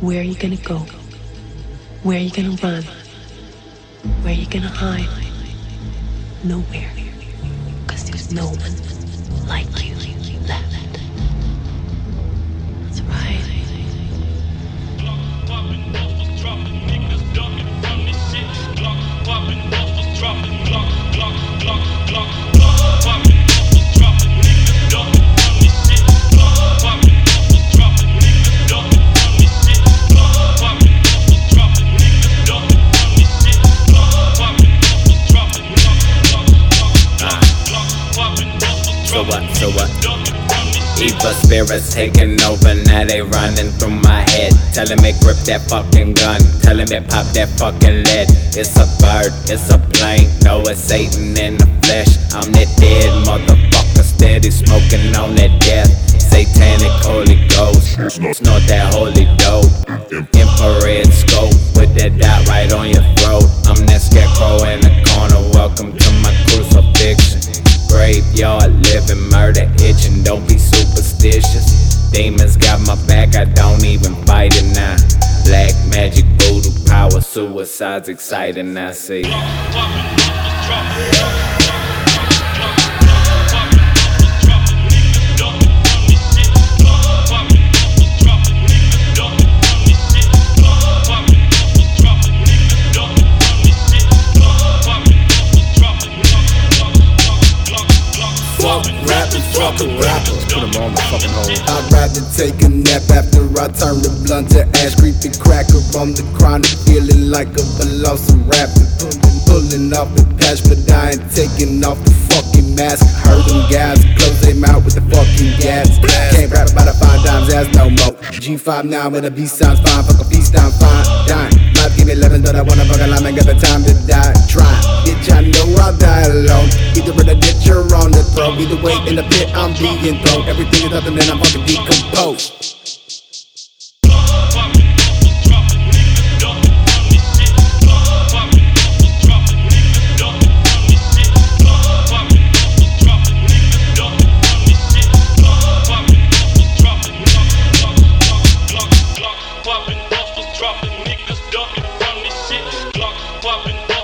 Where are you gonna go? Where are you gonna run? Where are you gonna hide? Nowhere. Cause there's no one like you left. That's right. So what? Evil spirits taking over, now they running through my head. Telling me grip that fucking gun, telling me pop that fucking lead. It's a bird, it's a plane, no it's Satan in the flesh. I'm that dead motherfucker, steady smoking on that death. Satanic Holy Ghost, snort that holy dope. Infrared scope, put that dot right on your throat. I'm that scarecrow in the corner, welcome to my crucifixion. Graveyard, living murder, itching, don't be superstitious. Demons got my back, I don't even fight it now. Black magic, voodoo power, suicide's exciting, I see. Fuck rappers, put them on the fucking hole. I'd rather take a nap after I turn the blunt to ash. Creepy cracker on the chronic, feeling like a velociraptor. Pulling off the patch, but I ain't taking off the fucking mask. Heard them guys close their mouth with the fucking gas. Can't rap about a 5 dimes ass no more. G5 now with a B sounds fine, fuck a peace down fine. Dying, life give me 11, but I wanna fuck a line, ain't got the time to die. Try, bitch, I know I'll die alone. Either in a ditch or on the throat. Either way in the pit, I'm being thrown. Everything is nothing and I'm fucking decomposed. Dropping, niggas ducking from this shit. Glock popping.